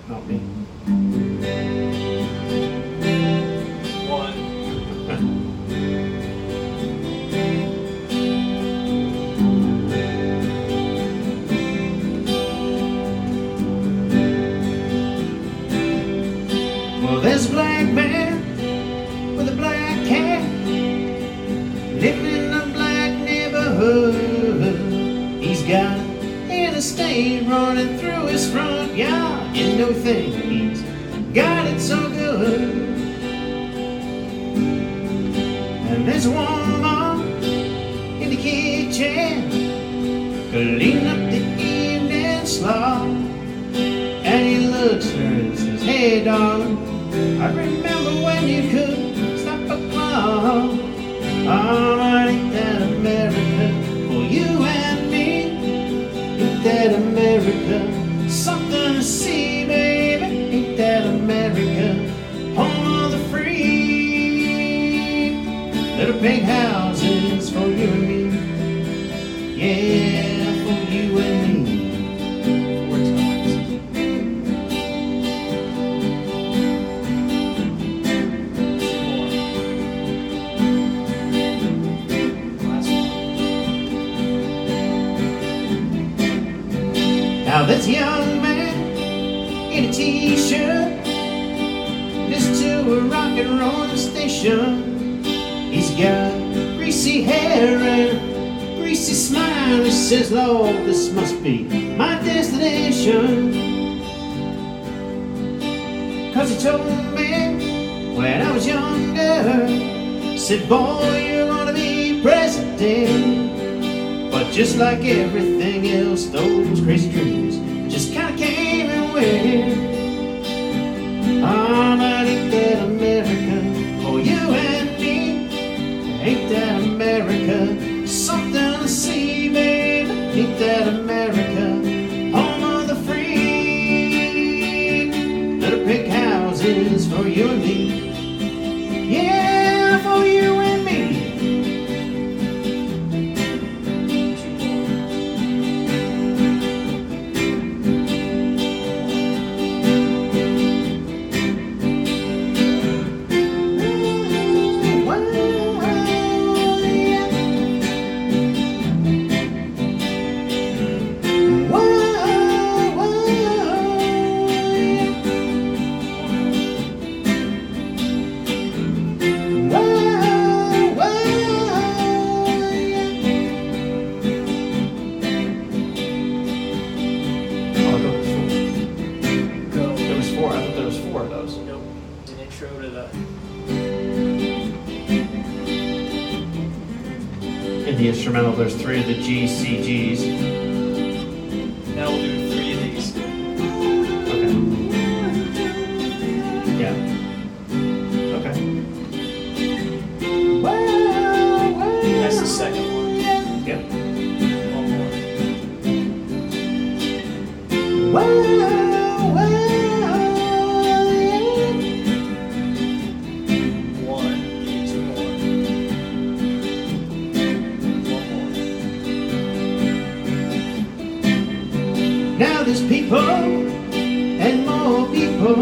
not me. One. Well, there's a black man with a black cat living in a black neighborhood. He's got an interstate running through his front yard, and no thing he's got it so good. And there's a woman in the kitchen cleaning up the evening slop, and he looks at her and says, "Hey darling, I remember when you could stop a clock. Oh, ain't that America for you and me? Ain't that America something to see, baby? Ain't that America home of the free? Little pink houses for you and me, yeah, for you and me." Now this young man in a t-shirt listens to a rock and roll station. He's got greasy hair and a greasy smile. He says, "Lord, this must be my destination." 'Cause he told me when I was younger, said, "Boy, you're gonna be president." But just like everything else, those crazy dreams just kinda came and went. Ah, but ain't that America for you and me? Ain't that America something to see, baby? Ain't that America home of the free? Little pink houses for you and me, yeah, for you and me. In the instrumental, there's 3 of the G, C, Gs. Now we'll do 3 of these. Okay. Yeah. Okay. That's the second one. Yep. One more. One. Give me 2 more. Now there's people and more people.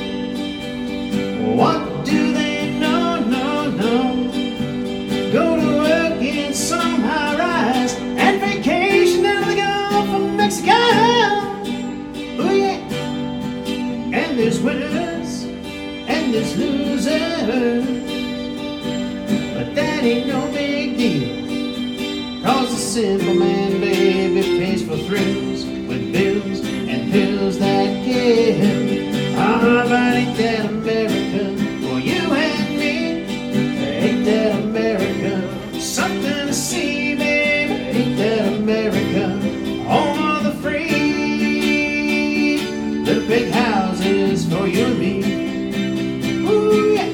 What do they know? No. Go to work in some high rise and vacation down the Gulf of Mexico. Oh yeah. And there's winners and there's losers, but that ain't no big deal. 'Cause the simple man, baby, pays for thrills with bills and pills that kill. Ah, but ain't that America for you and me? Ain't that America something to see, baby? Ain't that America home of the free? Little big houses for you and me. Ooh, yeah.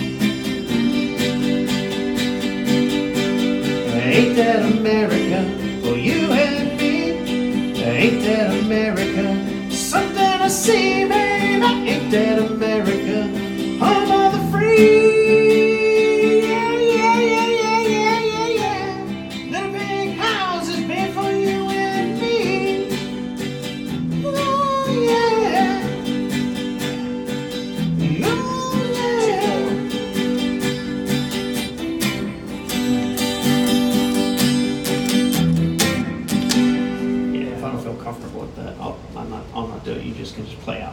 Ain't that America for you and me? Ain't that America something to see, baby? Ain't that America home of the free? Yeah. Little big houses been for you and me. Oh, yeah. just can just play out.